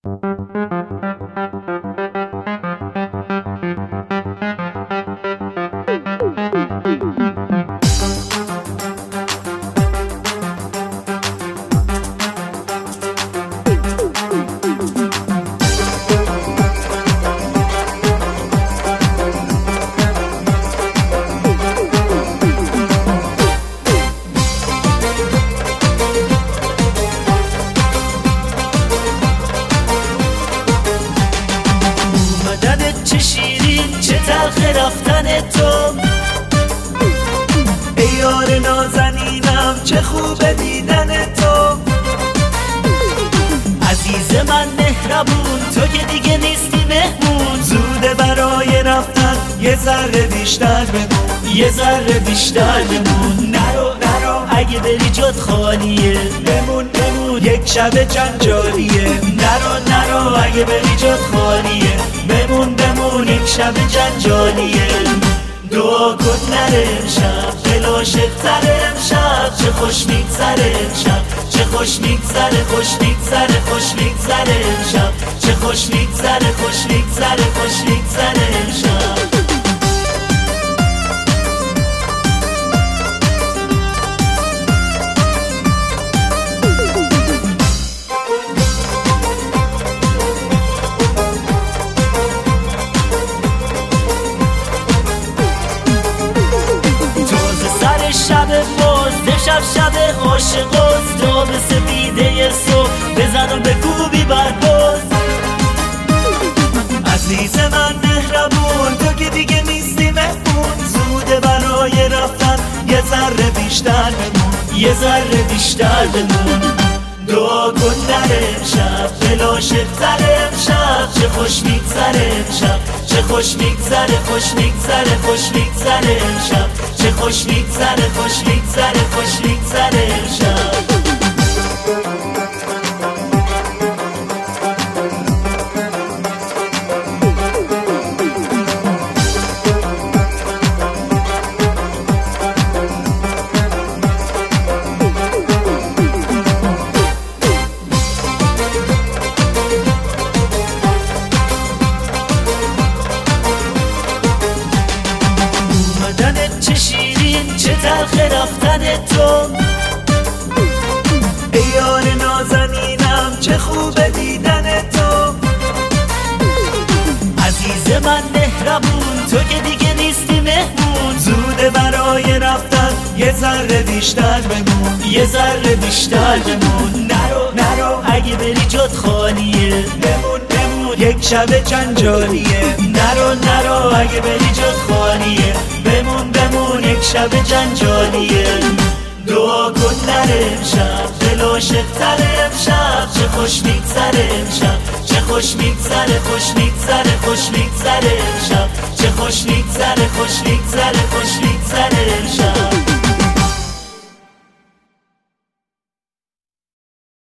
چه شیرین چه تلخ رفتن تو، ای یار نازنینم چه خوب دیدن تو. عزیز من مهربون تو که دیگه نیستی مهمون، زوده برای رفتن یه ذره بیشتر بمون، یه ذره بیشتر بمون. نرو نرو اگه بری جات خالیه، بمون بمون یک شب جنجالیه. نرو نرو اگه بری جات خالیه، بمون بمون یک شب جنجالیه. دعا کن نره امشب دل عاشق‌تره امشب، چه خوش میگذره امشب، چه خوش میگذره، خوش میگذره، خوش میگذره امشب، چه خوش میگذره، خوش میگذره، خوش میگذره امشب. شب باز شب شب عاشقاست، تا به سپیده صبح بزن و بکوبی برباز. عزیز من مهربون تو که دیگه نیستی مهمون، زوده برای رفتن یه ذره بیشتر بمون، یه ذره بیشتر بمون. دعا کن نره امشب دل عاشق‌تره امشب، چه خوش میگذره امشب، چه خوش میگذره، خوش میگذره، خوش میگذره امشب، چه خوش میگذره، خوش میگذره، خوش میگذره امشب. چه شیرین چه تلخ رفتن تو، ای یار نازنینم چه خوب دیدن تو. عزیز من مهربون تو که دیگه نیستی مهمون، زوده برای رفتن یه ذره بیشتر بمون، یه ذره بیشتر بمون. نرو نرو اگه بری جات خالیه، بمون بمون یک شب جنجالیه. نرو نرو اگه بری جات خالیه، بمون بمون یک شب جنجالیه. دعا کن نره امشب دل عاشق‌تره امشب، چه خوش میگذره امشب، چه خوش میگذره، خوش میگذره، خوش میگذره امشب، چه خوش میگذره، خوش میگذره، خوش میگذره امشب.